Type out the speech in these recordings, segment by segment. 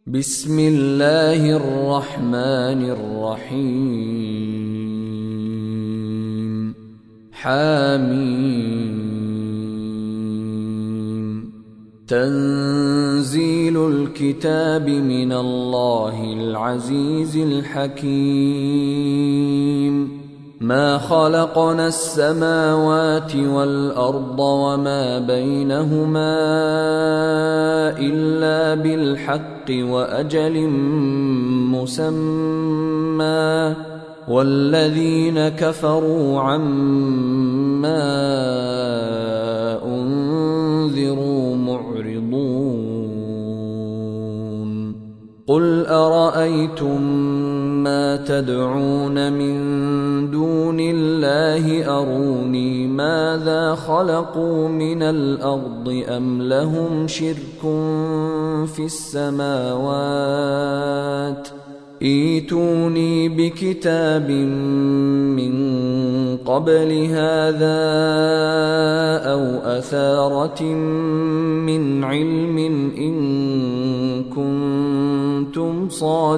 بسم الله الرحمن الرحيم حميم تنزيل الكتاب من الله العزيز الحكيم ما خلقنا السماوات والأرض وما بينهما إلا بالحق وأجل مسمى والذين كفروا عما أنذروا معرضون قل أرأيتم ما تدعون من دون الله أروني ماذا خلقوا من الأرض أم لهم شرك في السماوات ائتوني بكتاب من قبل هذا أو أثارة من علم إن كنتم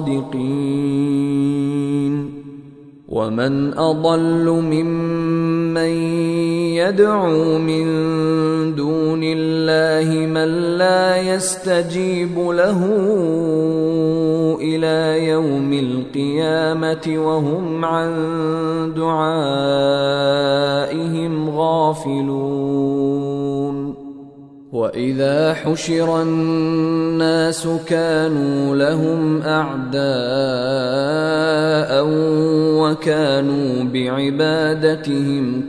صادقين ومن أضل ممن يدعو من دون الله من لا يستجيب له إلى يوم القيامة وهم عن دعائهم غافلون وإذا حشر الناس كانوا لهم أعداء وكانوا بعبادتهم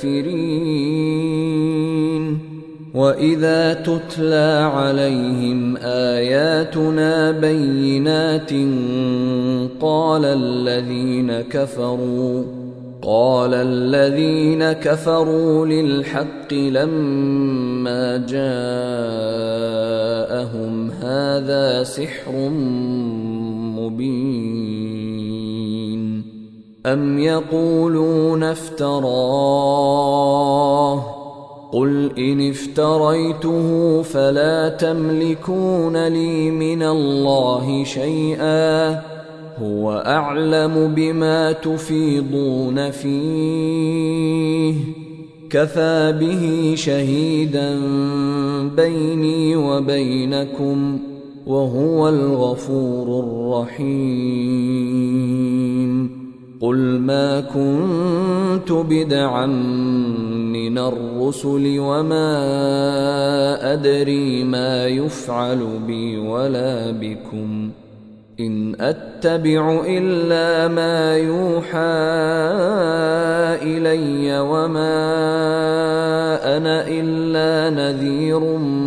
كافرين وإذا تتلى عليهم آياتنا بينات قال الذين كفروا للحق لما جاءهم هذا سحر مبين أم يقولون افتراه قل إن افتريته فلا تملكون لي من الله شيئا هو أعلم بما تفيضون فيه كفى به شهيدا بيني وبينكم وهو الغفور الرحيم قل ما كنت بدعا من الرسل وما أدري ما يفعل بي ولا بكم إن أتبع إلا ما يوحى إلي وما أنا إلا نذير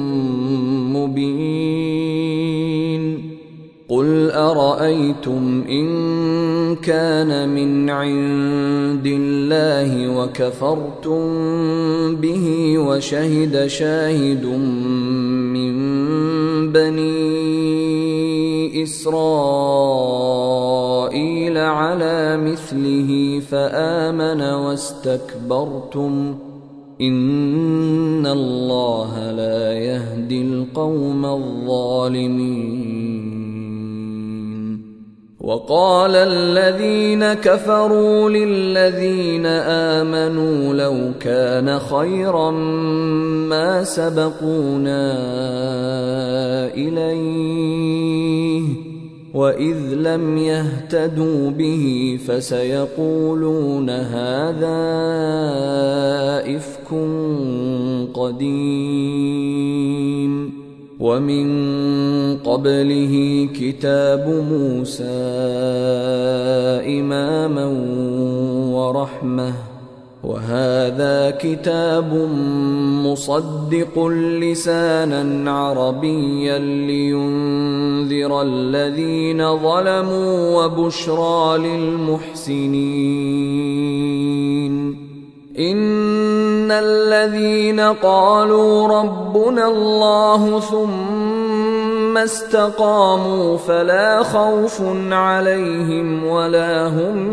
مبين قل أرأيتم إن كان من عند الله وكفرتم به وشهد شاهد من بني إسرائيل على مثله فآمن واستكبرتم إن الله لا يهدي القوم الظالمين وقال الذين كفروا للذين آمنوا لو كان خيرا ما سبقونا إليه وإذ لم يهتدوا به فسيقولون هذا إفك قديم ومن قبله كتاب موسى إماما ورحمة وهذا كتاب مصدق لسانا عربيا لينذر الذين ظلموا وبشرى للمحسنين إن الذين قالوا ربنا الله ثم استقاموا فلا خوف عليهم ولا هم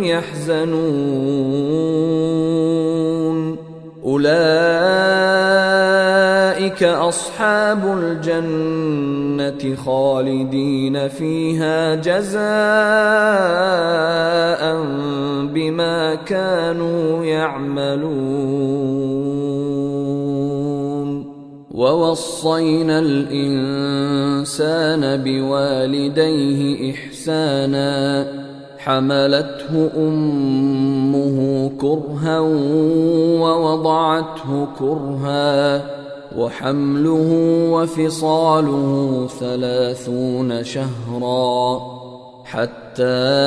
يحزنون أولئك أولئك أصحاب الجنة خالدين فيها جزاء بما كانوا يعملون. ووصينا الإنسان بوالديه إحسانا حملته أمه كرها ووضعته كرها وحمله وفصاله 30 شهرا حتى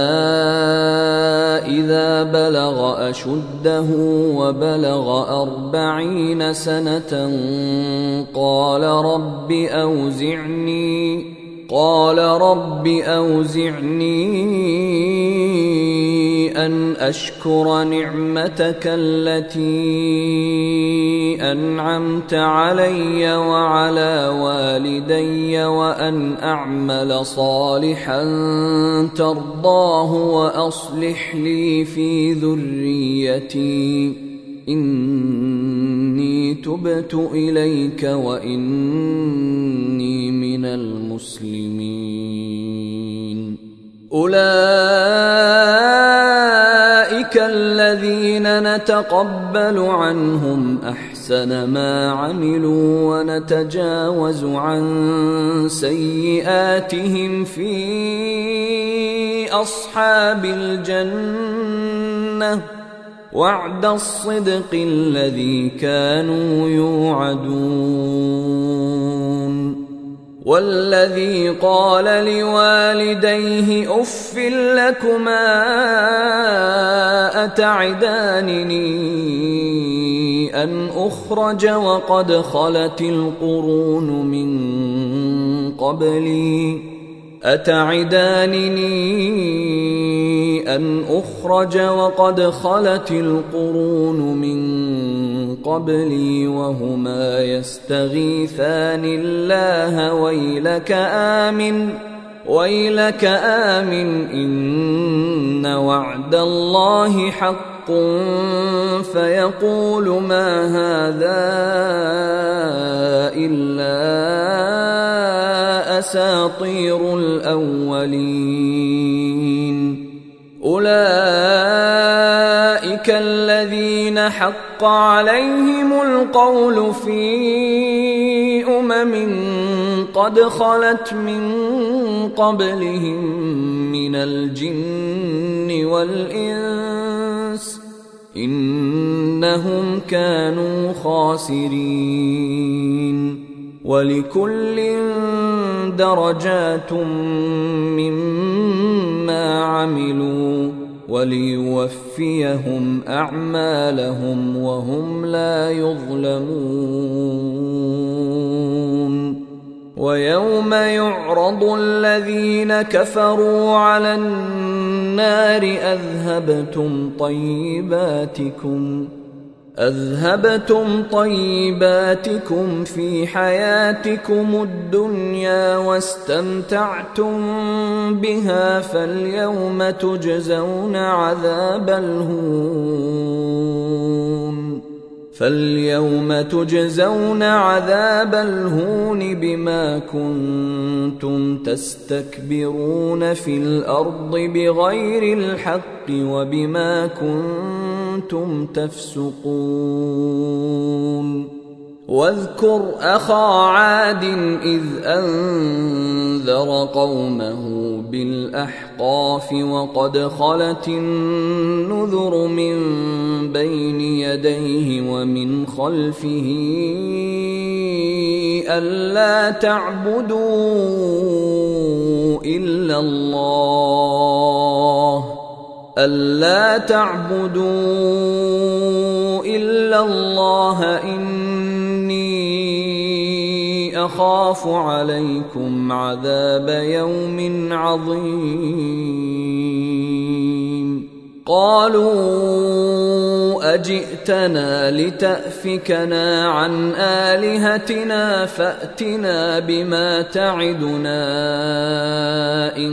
إذا بلغ أشده وبلغ 40 سنة قال رب أوزعني أن أشكر نعمتك التي أنعمت علي وعلى والدي وأن أعمل صالحا ترضاه وأصلح لي في ذريتي إني تبت إليك وإني من المسلمين. أولئك الذين نتقبل عنهم أحسن ما عملوا ونتجاوز عن سيئاتهم في أصحاب الجنة وعد الصدق الذي كانوا يوعدون. والذي قال لوالديه أف لكما أتعدانني أن أخرج وقد خلت القرون من قبلي وهما يستغيثان الله ويلك آمن إن وعد الله حق فيقول ما هذا إلا أساطير الأولين. أولئك الذين حق عليهم القول في قد خلت من قبلهم من الجن والإنس إنهم كانوا خاسرين. ولكل درجات مما عملوا وليوفيهم أعمالهم وهم لا يظلمون. ويوم يعرض الذين كفروا على النار أذهبتم طيباتكم في حياتكم الدنيا واستمتعتم بها فاليوم تجزون عذاب الهون بما كنتم تستكبرون في الأرض بغير الحق وبما كنتم تفسقون. واذكر أخا عاد إذ أنذر قومه بالأحقاف وقد خلت النذر من بين يديه ومن خلفه ألا تعبدوا إلا الله إني أخاف عليكم عذاب يوم عظيم. قالوا أجئتنا لتأفكنا عن آلهتنا فأتنا بما تعدنا إن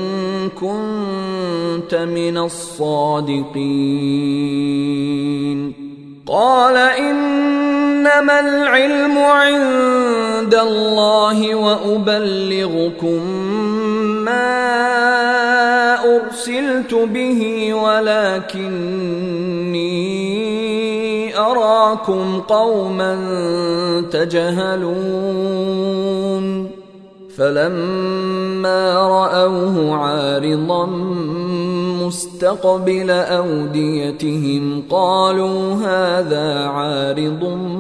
كنت من الصادقين. قال إنما إنما العلم عند الله وأبلغكم ما أرسلت به ولكني أراكم قوما تجهلون فلما رأوه عارضا مستقبل أوديتهم قالوا هذا عارض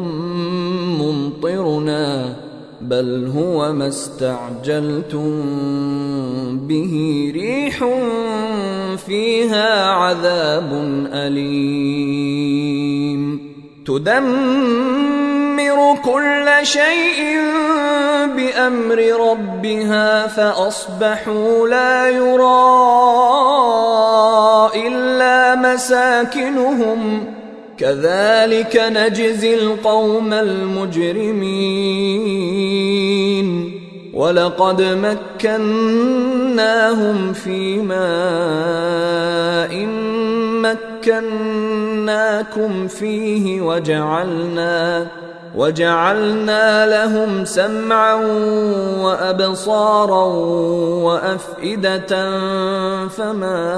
ممطرنا بل هو ما استعجلتم به ريح فيها عذاب أليم تدمر كل شيء بأمر ربها فأصبحوا لا يرى إلا مساكنهم كذلك نجزي القوم المجرمين ولقد مكناهم في ماء مكناكم فيه وجعلنا لهم سمعا وأبصارا وأفئدة فما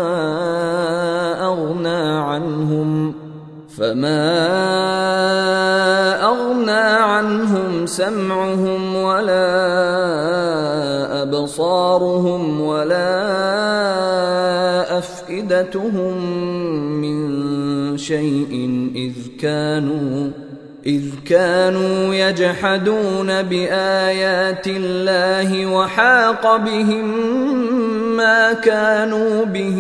أغنى عنهم سمعهم ولا أبصارهم ولا أفئدتهم من شيء إذ كانوا يجحدون بآيات الله وحاق بهم ما كانوا به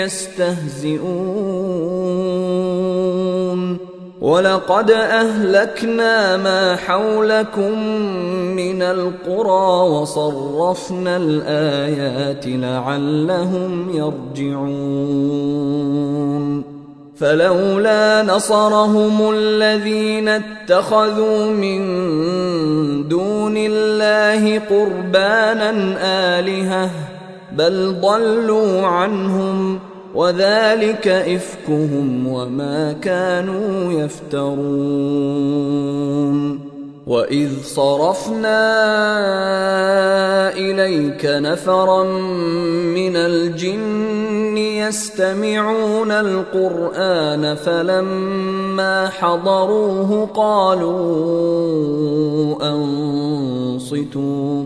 يستهزئون ولقد أهلكنا ما حولكم من القرى وصرفنا الآيات لعلهم يرجعون فلولا نصرهم الذين اتخذوا من دون الله قربانا آلهة بل ضلوا عنهم وذلك إفكهم وما كانوا يفترون وإذ صرفنا إليك نفرا من الجن يستمعون القرآن فلما حضروه قالوا أنصتوا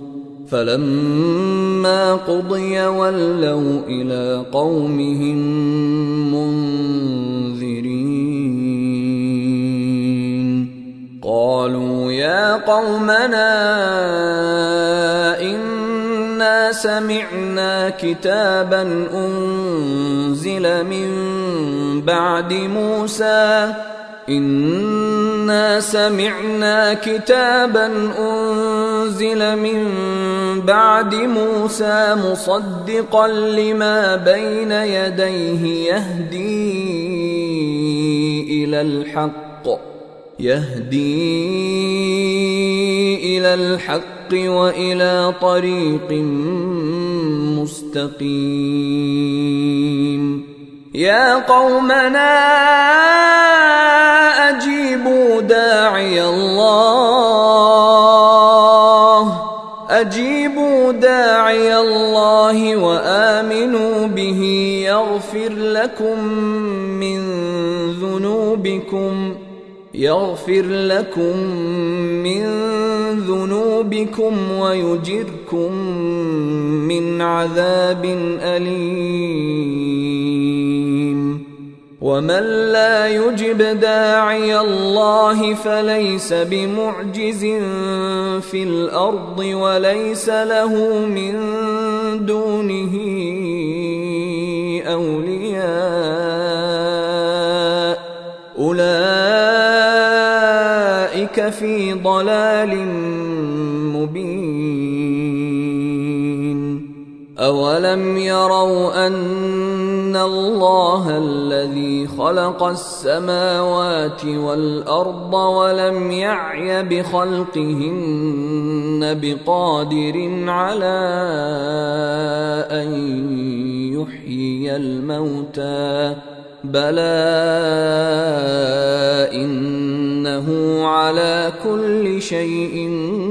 فلما قضي ولوا إلى قومهم منذرين قالوا يا قومنا إنا سمعنا كتابا أنزل من بعد موسى مصدقا لما بين يديه يهدي إلى الحق وإلى طريق مستقيم يا قومنا أجيبوا داعي الله وآمنوا به يغفر لكم من ذنوبكم ويجركم من عذاب أليم ومن لا يجب داعي الله فليس بمعجز في الأرض وليس له من دونه أولياء أولئك في ضلال مبين أولم يروا أن الله الذي خلق السماوات والأرض ولم يعي بخلقهن بقادر على أن يحيي الموتى بلى إنه على على كل شيء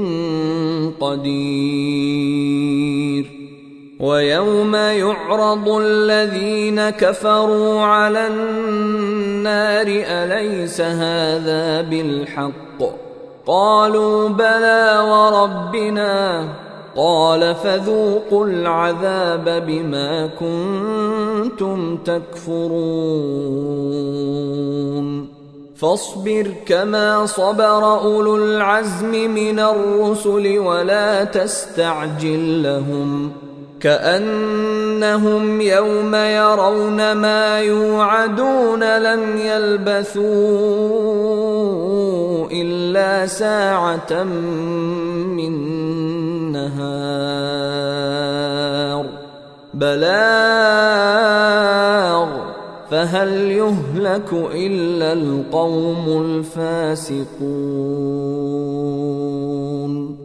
قدير. ويوم يعرض الذين كفروا على النار أليس هذا بالحق؟ قالوا بلى وربنا. قال فذوقوا العذاب بما كنتم تكفرون. فاصبر كما صبر أولو العزم من الرسل ولا تستعجل لهم، كأنهم يوم يرون ما يوعدون لم يلبثوا إلا ساعة من نهار بلاغ فهل يهلك إلا القوم الفاسقون.